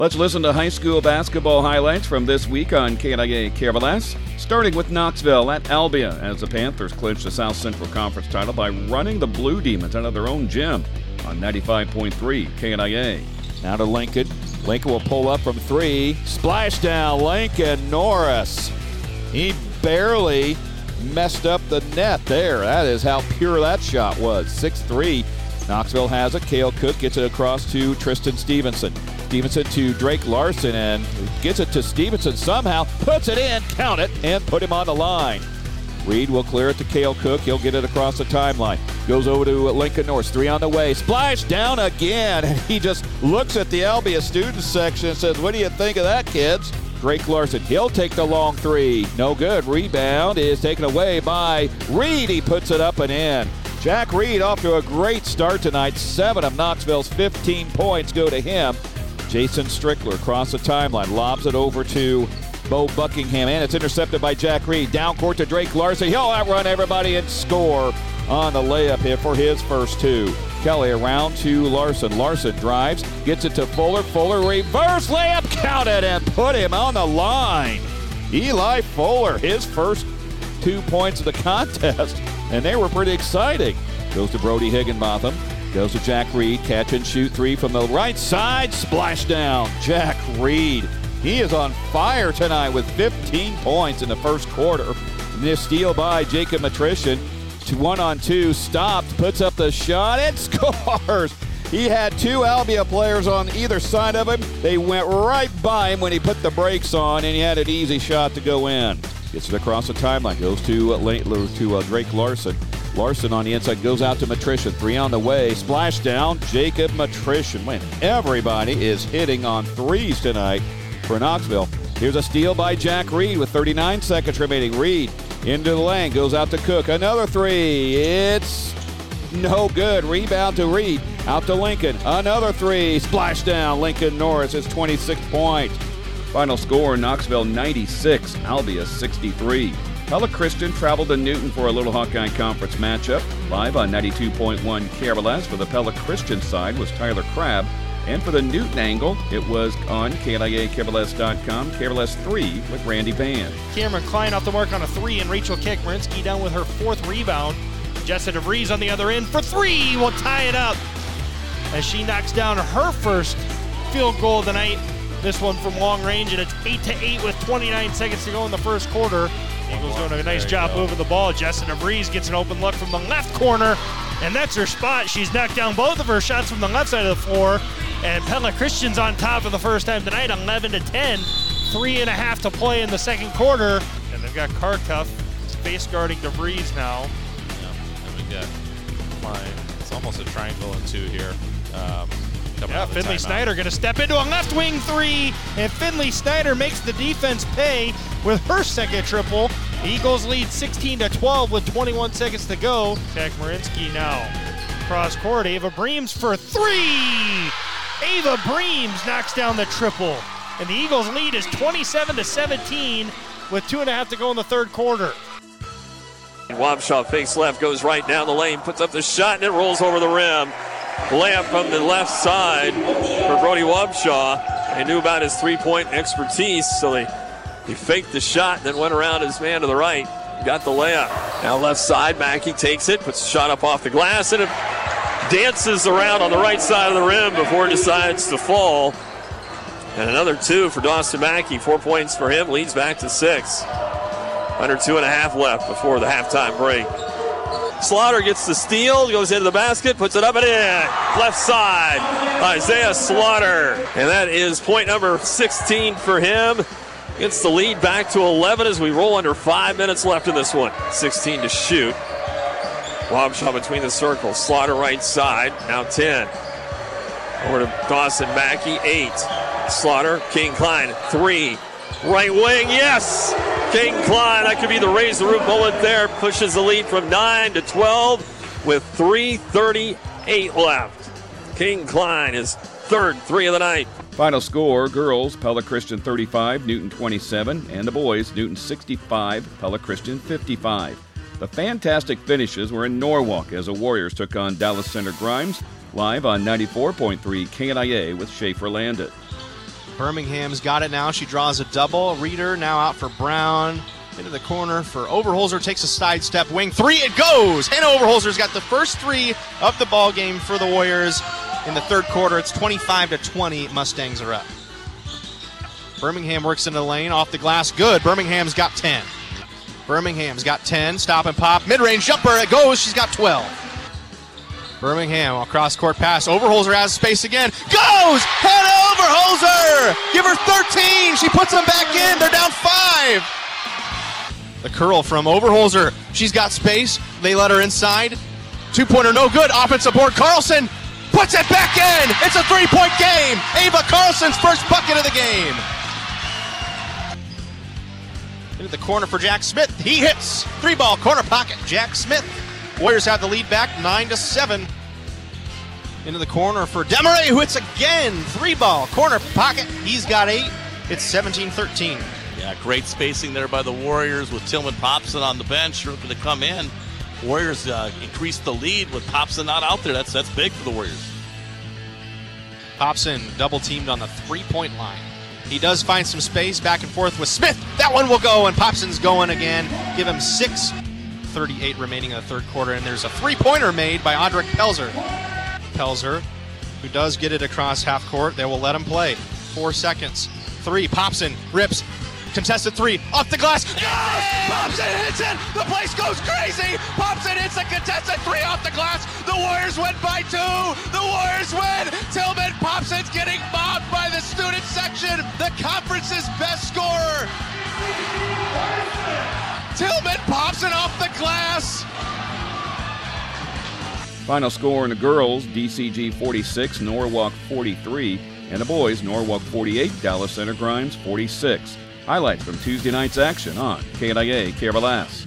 Let's listen to high school basketball highlights from this week on KNIA KRLS, starting with Knoxville at Albia as the Panthers clinched the South Central Conference title by running the Blue Demons out of their own gym on 95.3 KNIA. Now to Lincoln. Lincoln will pull up from three. Splash down, Lincoln Norris. He barely messed up the net there. That is how pure that shot was. 6-3. Knoxville has it. Cale Cook gets it across to Tristan Stevenson. Stevenson to Drake Larson and gets it to Stevenson somehow. Puts it in, count it, and put him on the line. Reed will clear it to Cale Cook. He'll get it across the timeline. Goes over to Lincoln Norris. Three on the way. Splash down again. And he just looks at the Albia students section and says, "What do you think of that, kids?" Drake Larson, he'll take the long three. No good. Rebound is taken away by Reed. He puts it up and in. Jack Reed off to a great start tonight. 7 of Knoxville's 15 points go to him. Jason Strickler across the timeline. Lobs it over to Bo Buckingham, and it's intercepted by Jack Reed. Down court to Drake Larson. He'll outrun everybody and score on the layup here for his first two. Kelly around to Larson. Larson drives, gets it to Fuller. Fuller reverse layup, counted, and put him on the line. Eli Fuller, his first 2 points of the contest, and they were pretty exciting. Goes to Brody Higginbotham. Goes to Jack Reed. Catch and shoot three from the right side. Splash down. Jack Reed. He is on fire tonight with 15 points in the first quarter. This steal by Jacob Matrician. 1-on-2, stopped, puts up the shot, and scores. He had two Albia players on either side of him. They went right by him when he put the brakes on, and he had an easy shot to go in. Gets it across the timeline, goes to Drake Larson. Larson on the inside, goes out to Matrician. Three on the way, splash down, Jacob Matrician. Man, everybody is hitting on threes tonight for Knoxville. Here's a steal by Jack Reed with 39 seconds remaining. Reed into the lane, goes out to Cook. Another three. It's no good. Rebound to Reed. Out to Lincoln. Another three. Splash down. Lincoln Norris is 26 points. Final score, Knoxville 96, Albia 63. Pella Christian traveled to Newton for a Little Hawkeye Conference matchup. Live on 92.1 KRLS for the Pella Christian side was Tyler Crabb. And for the Newton angle, it was on KNIA-KRLS.com, KRLS 3 with Randy Van. Cameron Klein off the mark on a three, and Rachel Kekmarinsky down with her fourth rebound. Jessica DeVries on the other end for three will tie it up as she knocks down her first field goal of the night. This one from long range, and it's 8-8 with 29 seconds to go in the first quarter. Eagles doing a nice job moving the ball. Jessica DeVries gets an open look from the left corner, and that's her spot. She's knocked down both of her shots from the left side of the floor. And Pella Christian's on top for the first time tonight, 11-10. 3.5 to play in the second quarter. And they've got Karkuff face guarding DeVries now. Yeah, and we've got Klein. It's almost a triangle and two here. Finley Snyder going to step into a left wing three. And Finley Snyder makes the defense pay with her second triple. Eagles lead 16-12 with 21 seconds to go. Kekmarinsky now. Cross court, Ava Breams for three. Ava Breams knocks down the triple. And the Eagles lead is 27-17 with 2.5 to go in the third quarter. Wabshaw fakes left, goes right down the lane, puts up the shot, and it rolls over the rim. Layup from the left side for Brody Wabshaw. They knew about his three-point expertise, so he faked the shot, then went around his man to the right, got the layup. Now left side, Mackey takes it, puts the shot up off the glass, and it dances around on the right side of the rim before it decides to fall. And another two for Dawson Mackey. 4 points for him, leads back to 6. Under 2.5 left before the halftime break. Slaughter gets the steal, goes into the basket, puts it up and in. Left side, Isaiah Slaughter. And that is point number 16 for him. Gets the lead back to 11 as we roll under 5 minutes left in this one. 16 to shoot. Wabshaw between the circles. Slaughter right side, now 10. Over to Dawson Mackey, 8. Slaughter, King Klein, 3. Right wing, yes! King Klein, that could be the raise the roof bullet there. Pushes the lead from 9 to 12 with 3:38 left. King Klein is third three of the night. Final score, girls, Pella Christian 35, Newton 27, and the boys, Newton 65, Pella Christian 55. The fantastic finishes were in Norwalk as the Warriors took on Dallas Center Grimes, live on 94.3 KNIA with Schaefer Landon. Birmingham's got it now. She draws a double. Reeder now out for Brown. Into the corner for Overholzer. Takes a sidestep. Wing three. It goes. Hannah Overholzer's got the first three of the ball game for the Warriors in the third quarter. It's 25-20. Mustangs are up. Birmingham works into the lane. Off the glass. Good. Birmingham's got 10. Birmingham's got 10. Stop and pop. Mid-range jumper. It goes. She's got 12. Birmingham, across court pass. Overholzer has space again. Goes! Hannah Overholzer! Give her 13. She puts them back in. They're down 5. The curl from Overholzer. She's got space. They let her inside. Two-pointer, no good. Offensive board. Carlson puts it back in. It's a three-point game. Ava Carlson's first bucket of the game. Into the corner for Jack Smith. He hits. Three-ball, corner pocket. Jack Smith. Warriors have the lead back 9-7. Into the corner for Demaray, who hits again. Three-ball, corner pocket. He's got 8. It's 17-13. Yeah, great spacing there by the Warriors with Tillman Popson on the bench looking to come in. Warriors increased the lead with Popson not out there. That's big for the Warriors. Popson double-teamed on the three-point line. He does find some space back and forth with Smith. That one will go, and Popson's going again. Give him 6:38 remaining in the third quarter, and there's a three-pointer made by Audric Pelzer. Pelzer, who does get it across half court. They will let him play. 4 seconds. 3. Popson rips. Contested 3. Off the glass. Yes! Popson hits it. The place goes crazy. Popson hits a contested 3 off the glass. The Warriors win by 2. The Warriors win. Tillman Popson's getting mobbed by the student section. The conference's best scorer. Tillman Popson off the glass. Final score in the girls, DCG 46, Norwalk 43. And the boys, Norwalk 48, Dallas Center Grimes 46. Highlights from Tuesday night's action on KLIA Carolina.